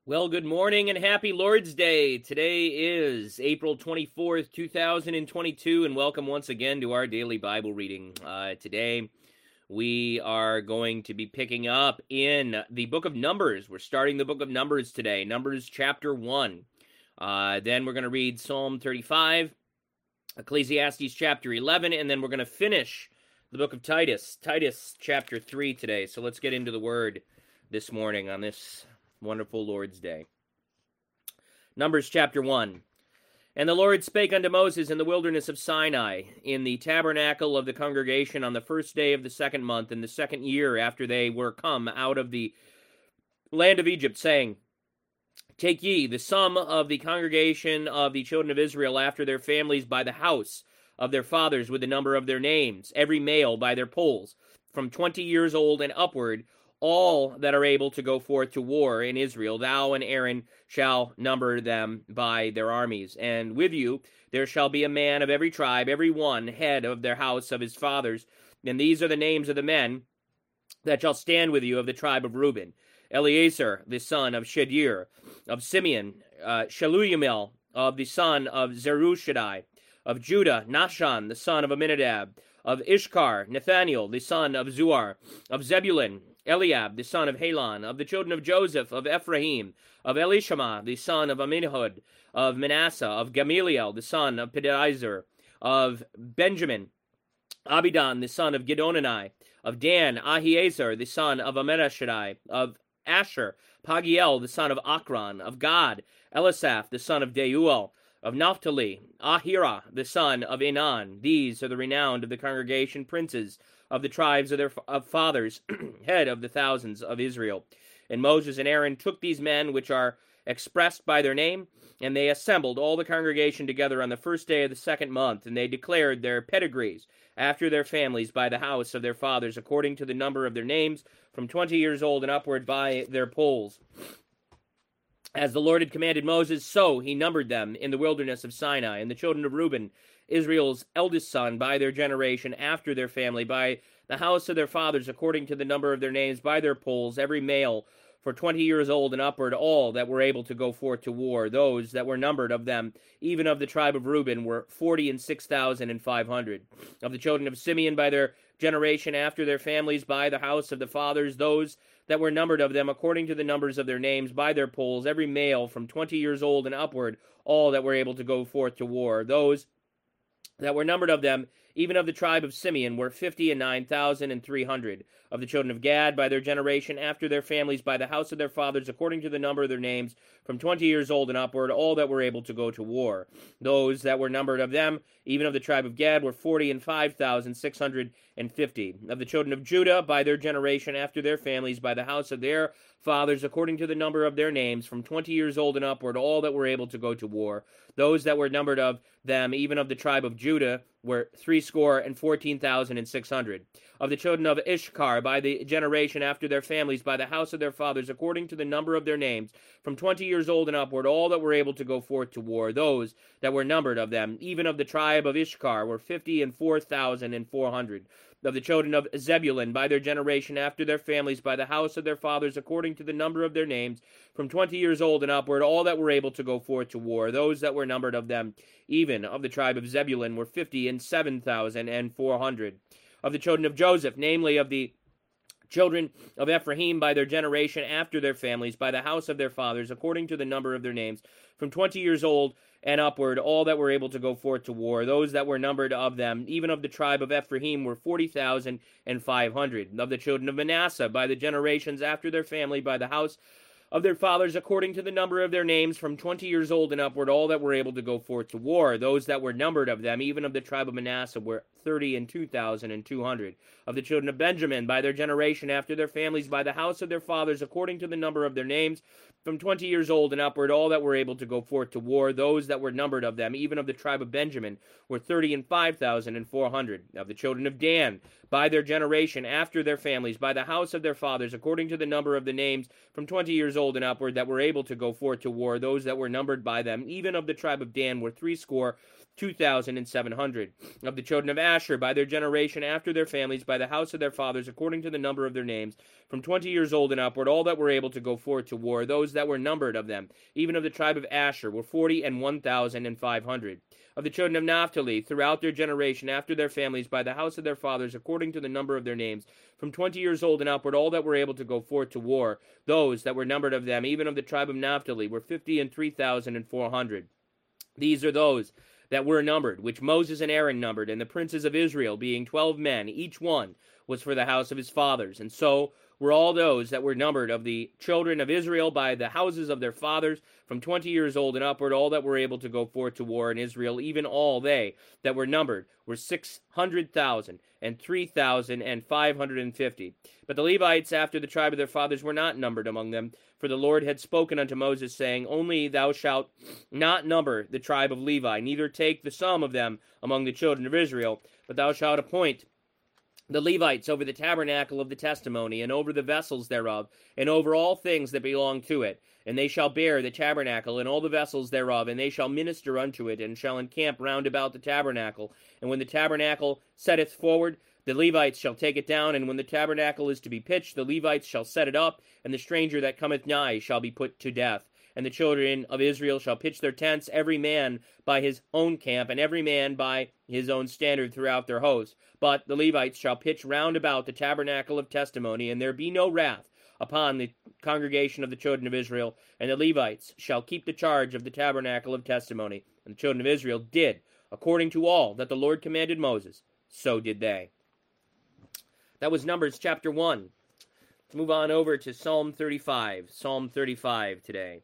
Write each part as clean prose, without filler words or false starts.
Well, good morning and happy Lord's Day. Today is April 24th, 2022, and welcome once again to our daily Bible reading. Today, we are going to be picking up in the book of Numbers. We're starting the book of Numbers today, Numbers chapter 1. Then we're going to read Psalm 35, Ecclesiastes chapter 11, and then we're going to finish the book of Titus, Titus chapter 3 today. So let's get into the word this morning on this wonderful Lord's Day. Numbers chapter 1. And the Lord spake unto Moses in the wilderness of Sinai, in the tabernacle of the congregation, on the first day of the second month, in the second year after they were come out of the land of Egypt, saying, Take ye the sum of the congregation of the children of Israel after their families by the house of their fathers with the number of their names, every male by their polls, from 20 years old and upward, all that are able to go forth to war in Israel. Thou and Aaron shall number them by their armies. And with you there shall be a man of every tribe, every one head of their house of his fathers. And these are the names of the men that shall stand with you of the tribe of Reuben. Eleazar, the son of Shedir, of Simeon, Shaluyamel, of the son of Zerushadai, of Judah, Nahshon, the son of Amminadab, of Ishkar, Nathaniel, the son of Zuar, of Zebulun, Eliab, the son of Helon, of the children of Joseph, of Ephraim, of Elishama, the son of Amminahud, of Manasseh, of Gamaliel, the son of Pedahizur, of Benjamin, Abidan, the son of Gidonani, of Dan, Ahiezer, the son of Amminashadai, of Asher, Pagiel, the son of Akron, of Gad, Elisaph, the son of Deuel, of Naphtali, Ahira, the son of Enan. These are the renowned of the congregation, princes of the tribes of their fathers, head of the thousands of Israel. And Moses and Aaron took these men which are expressed by their name, and they assembled all the congregation together on the first day of the second month, and they declared their pedigrees after their families by the house of their fathers, according to the number of their names, from 20 years old and upward by their polls. As the Lord had commanded Moses, so he numbered them in the wilderness of Sinai. And the children of Reuben, Israel's eldest son, by their generation, after their family, by the house of their fathers, according to the number of their names, by their polls, every male for 20 years old and upward, all that were able to go forth to war. Those that were numbered of them, even of the tribe of Reuben, were 46,500. Of the children of Simeon, by their generation, after their families, by the house of the fathers, those that were numbered of them, according to the numbers of their names, by their polls, every male from 20 years old and upward, all that were able to go forth to war. Those that were numbered of them, even of the tribe of Simeon, were 59,300. Of the children of Gad, by their generation, after their families, by the house of their fathers, according to the number of their names, from 20 years old and upward, all that were able to go to war. Those that were numbered of them, even of the tribe of Gad, were 45,650. Of the children of Judah, by their generation, after their families, by the house of their fathers, according to the number of their names, from 20 years old and upward, all that were able to go to war. Those that were numbered of them, even of the tribe of Judah, were 314,600. Of the children of Ishkar, by the generation after their families, by the house of their fathers, according to the number of their names, from 20 years old and upward, all that were able to go forth to war. Those that were numbered of them, even of the tribe of Ishkar, were 54,400. Of the children of Zebulun, by their generation after their families, by the house of their fathers, according to the number of their names, from 20 years old and upward, all that were able to go forth to war. Those that were numbered of them, even of the tribe of Zebulun, were 57,400. Of the children of Joseph, namely of the children of Ephraim, by their generation after their families, by the house of their fathers, according to the number of their names, from 20 years old and upward, all that were able to go forth to war. Those that were numbered of them, even of the tribe of Ephraim, were 40,500. Of the children of Manasseh, by the generations after their family, by the house of their fathers, according to the number of their names, from 20 years old and upward, all that were able to go forth to war. Those that were numbered of them, even of the tribe of Manasseh, were 32,200. Of the children of Benjamin, by their generation after their families, by the house of their fathers, according to the number of their names, from 20 years old and upward, all that were able to go forth to war. Those that were numbered of them, even of the tribe of Benjamin, were 35,400. Of the children of Dan, by their generation after their families, by the house of their fathers, according to the number of the names, from 20 years old and upward that were able to go forth to war, those that were numbered by them, even of the tribe of Dan, were 62,700. Of the children of Asher, by their generation, after their families, by the house of their fathers, according to the number of their names, from 20 years old and upward, all that were able to go forth to war, those that were numbered of them, even of the tribe of Asher, were 41,500. Of the children of Naphtali, throughout their generation, after their families, by the house of their fathers, according to the number of their names, from 20 years old and upward, all that were able to go forth to war, those that were numbered of them, even of the tribe of Naphtali, were 53,400. These are those that were numbered, which Moses and Aaron numbered, and the princes of Israel, being 12 men, each one was for the house of his fathers. And so were all those that were numbered of the children of Israel by the houses of their fathers, from 20 years old and upward, all that were able to go forth to war in Israel, even all they that were numbered were 600,000 and 3,550. But the Levites, after the tribe of their fathers, were not numbered among them, for the Lord had spoken unto Moses, saying, Only thou shalt not number the tribe of Levi, neither take the sum of them among the children of Israel, but thou shalt appoint the Levites over the tabernacle of the testimony, and over the vessels thereof, and over all things that belong to it. And they shall bear the tabernacle, and all the vessels thereof, and they shall minister unto it, and shall encamp round about the tabernacle. And when the tabernacle setteth forward, the Levites shall take it down, and when the tabernacle is to be pitched, the Levites shall set it up, and the stranger that cometh nigh shall be put to death. And the children of Israel shall pitch their tents, every man by his own camp, and every man by his own standard throughout their host. But the Levites shall pitch round about the tabernacle of testimony, and there be no wrath upon the congregation of the children of Israel. And the Levites shall keep the charge of the tabernacle of testimony. And the children of Israel did, according to all that the Lord commanded Moses, so did they. That was Numbers chapter 1. Let's move on over to Psalm 35. Psalm 35 today.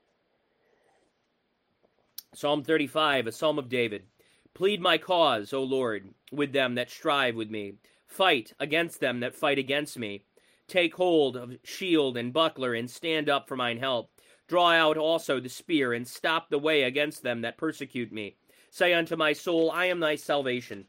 Psalm 35, a psalm of David. Plead my cause, O Lord, with them that strive with me. Fight against them that fight against me. Take hold of shield and buckler, and stand up for mine help. Draw out also the spear, and stop the way against them that persecute me. Say unto my soul, I am thy salvation.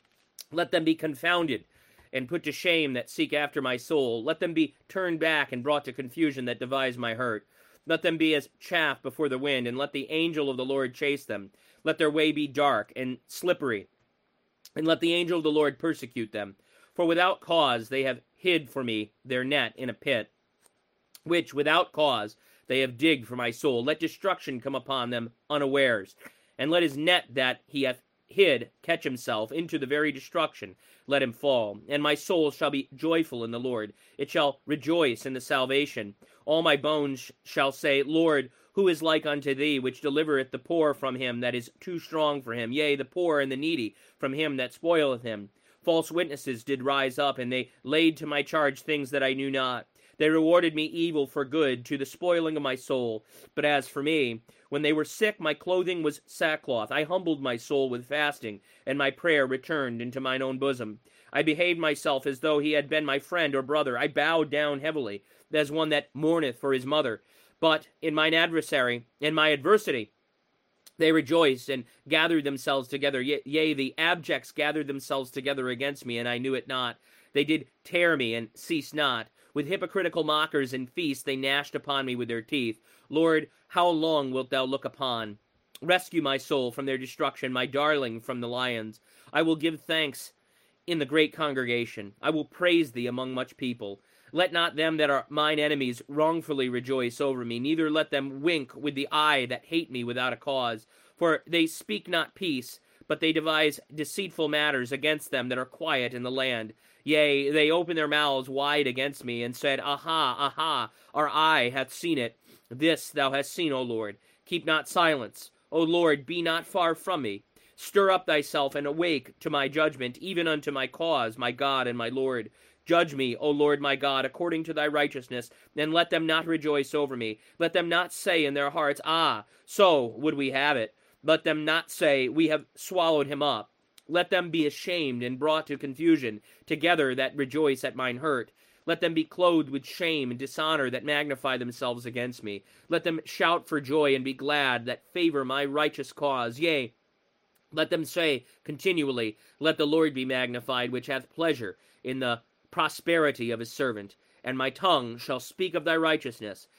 Let them be confounded, and put to shame that seek after my soul. Let them be turned back and brought to confusion that devise my hurt. Let them be as chaff before the wind, and let the angel of the Lord chase them. Let their way be dark and slippery, and let the angel of the Lord persecute them. For without cause they have hid for me their net in a pit, which without cause they have digged for my soul. Let destruction come upon them unawares, and let his net that he hath hid catch himself into the very destruction. Let him fall. And my soul shall be joyful in the Lord. It shall rejoice in the salvation. All my bones shall say, Lord, who is like unto thee, which delivereth the poor from him that is too strong for him, yea, the poor and the needy from him that spoileth him? False witnesses did rise up, and they laid to my charge things that I knew not. They rewarded me evil for good, to the spoiling of my soul. But as for me, when they were sick, my clothing was sackcloth. I humbled my soul with fasting, and my prayer returned into mine own bosom. I behaved myself as though he had been my friend or brother. I bowed down heavily, as one that mourneth for his mother. But in mine adversary, in my adversity, they rejoiced and gathered themselves together. Yea, the abjects gathered themselves together against me, and I knew it not. They did tear me, and ceased not. With hypocritical mockers and feasts they gnashed upon me with their teeth. Lord, how long wilt thou look upon? Rescue my soul from their destruction, my darling from the lions. I will give thanks in the great congregation. I will praise thee among much people. Let not them that are mine enemies wrongfully rejoice over me, neither let them wink with the eye that hate me without a cause. For they speak not peace, but they devise deceitful matters against them that are quiet in the land. Yea, they open their mouths wide against me, and said, Aha, aha, our eye hath seen it. This thou hast seen, O Lord. Keep not silence. O Lord, be not far from me. Stir up thyself, and awake to my judgment, even unto my cause, my God and my Lord. Judge me, O Lord my God, according to thy righteousness, and let them not rejoice over me. Let them not say in their hearts, Ah, so would we have it. Let them not say, We have swallowed him up. Let them be ashamed and brought to confusion, together that rejoice at mine hurt. Let them be clothed with shame and dishonor that magnify themselves against me. Let them shout for joy and be glad that favor my righteous cause. Yea, let them say continually, Let the Lord be magnified, which hath pleasure in the prosperity of his servant. And my tongue shall speak of thy righteousness,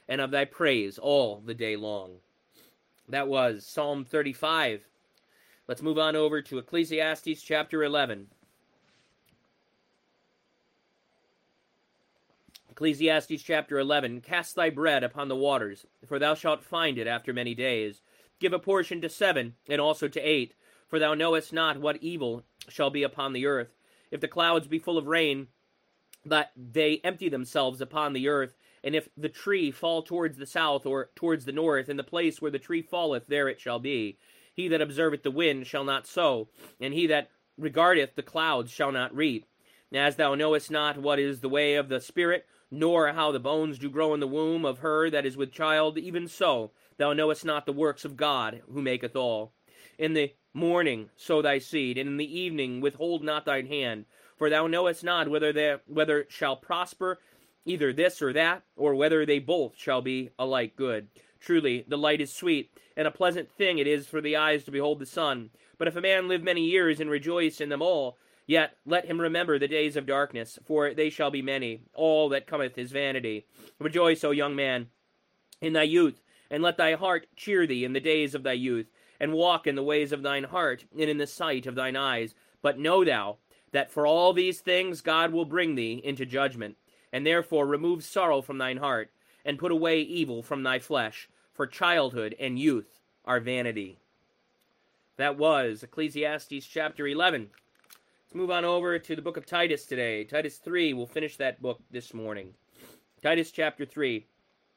and of thy praise all the day long. That was Psalm 35. Let's move on over to Ecclesiastes chapter 11. Ecclesiastes chapter 11, cast thy bread upon the waters, for thou shalt find it after many days. Give a portion to 7, and also to 8, for thou knowest not what evil shall be upon the earth. If the clouds be full of rain, that they empty themselves upon the earth, and if the tree fall towards the south or towards the north, in the place where the tree falleth, there it shall be. He that observeth the wind shall not sow, and he that regardeth the clouds shall not reap. As thou knowest not what is the way of the Spirit, nor how the bones do grow in the womb of her that is with child, even so thou knowest not the works of God, who maketh all. In the morning sow thy seed, and in the evening withhold not thine hand, for thou knowest not whether it shall prosper, either this or that, or whether they both shall be alike good. Truly, the light is sweet, and a pleasant thing it is for the eyes to behold the sun. But if a man live many years and rejoice in them all, yet let him remember the days of darkness, for they shall be many. All that cometh is vanity. Rejoice, O young man, in thy youth, and let thy heart cheer thee in the days of thy youth, and walk in the ways of thine heart, and in the sight of thine eyes. But know thou, that for all these things God will bring thee into judgment. And therefore remove sorrow from thine heart, and put away evil from thy flesh, for childhood and youth are vanity. That was Ecclesiastes chapter 11. Let's move on over to the book of Titus today. Titus 3, we'll finish that book this morning. Titus chapter 3.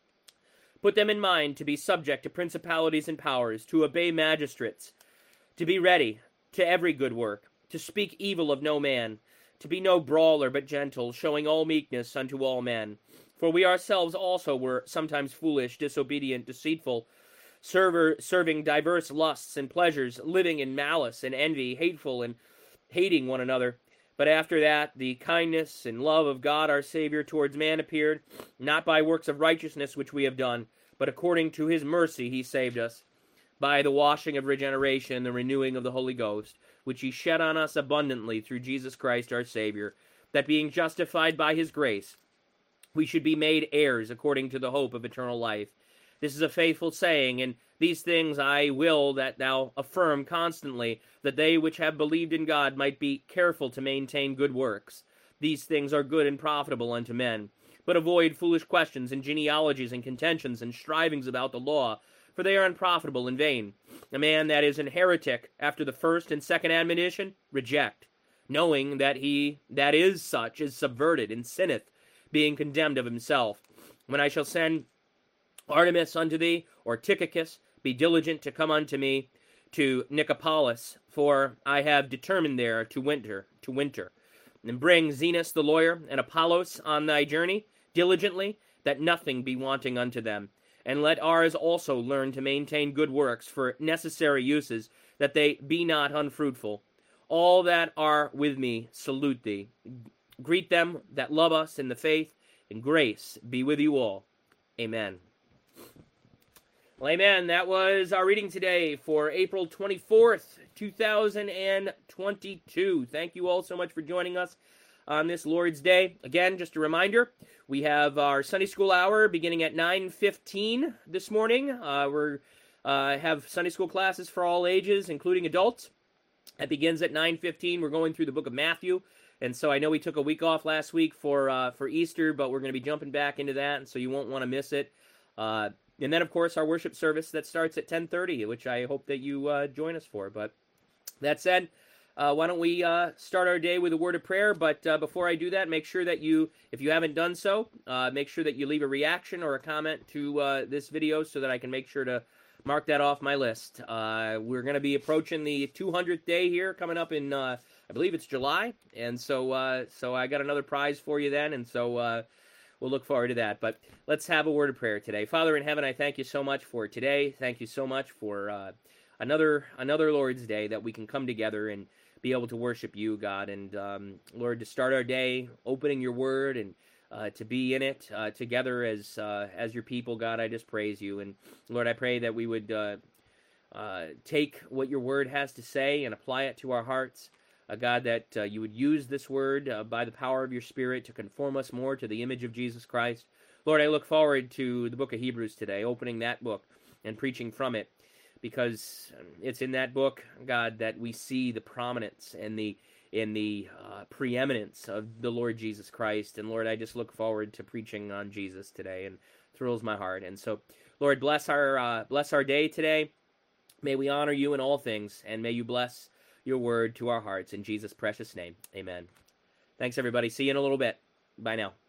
Put them in mind to be subject to principalities and powers, to obey magistrates, to be ready to every good work, to speak evil of no man, to be no brawler but gentle, showing all meekness unto all men. For we ourselves also were sometimes foolish, disobedient, deceitful, serving diverse lusts and pleasures, living in malice and envy, hateful and hating one another. But after that, the kindness and love of God our Savior towards man appeared, not by works of righteousness which we have done, but according to his mercy he saved us, by the washing of regeneration and the renewing of the Holy Ghost, which he shed on us abundantly through Jesus Christ our Savior, that being justified by his grace, we should be made heirs according to the hope of eternal life. This is a faithful saying, and these things I will that thou affirm constantly, that they which have believed in God might be careful to maintain good works. These things are good and profitable unto men. But avoid foolish questions and genealogies and contentions and strivings about the law, for they are unprofitable and vain. A man that is an heretic after the first and second admonition, reject, knowing that he that is such is subverted and sinneth, being condemned of himself. When I shall send Artemis unto thee, or Tychicus, be diligent to come unto me to Nicopolis, for I have determined there to winter. And bring Zenas the lawyer and Apollos on thy journey diligently, that nothing be wanting unto them. And let ours also learn to maintain good works for necessary uses, that they be not unfruitful. All that are with me salute thee. Greet them that love us in the faith, and grace be with you all. Amen. Well, amen. That was our reading today for April 24th, 2022. Thank you all so much for joining us on this Lord's Day. Again, just a reminder, we have our Sunday School hour beginning at 9:15 this morning. We have Sunday School classes for all ages, including adults. That begins at 9:15. We're going through the book of Matthew. And so I know we took a week off last week for Easter, but we're going to be jumping back into that, and so you won't want to miss it. And then, of course, our worship service that starts at 10:30, which I hope that you join us for. But that said, why don't we start our day with a word of prayer? But before I do that, make sure that you, if you haven't done so, make sure that you leave a reaction or a comment to this video so that I can make sure to mark that off my list. We're going to be approaching the 200th day here coming up in, I believe it's July. And so I got another prize for you then. And so we'll look forward to that. But let's have a word of prayer today. Father in heaven, I thank you so much for today. Thank you so much for another Lord's Day that we can come together and be able to worship you, God. And Lord, to start our day opening your word and to be in it together as your people, God, I just praise you. And Lord, I pray that we would take what your word has to say and apply it to our hearts. God, that you would use this word by the power of your Spirit to conform us more to the image of Jesus Christ. Lord, I look forward to the book of Hebrews today, opening that book and preaching from it, because it's in that book, God, that we see the prominence and the preeminence of the Lord Jesus Christ. And Lord, I just look forward to preaching on Jesus today, and thrills my heart. And so, Lord, bless our day today. May we honor you in all things, and may you bless your word to our hearts. In Jesus' precious name, amen. Thanks, everybody. See you in a little bit. Bye now.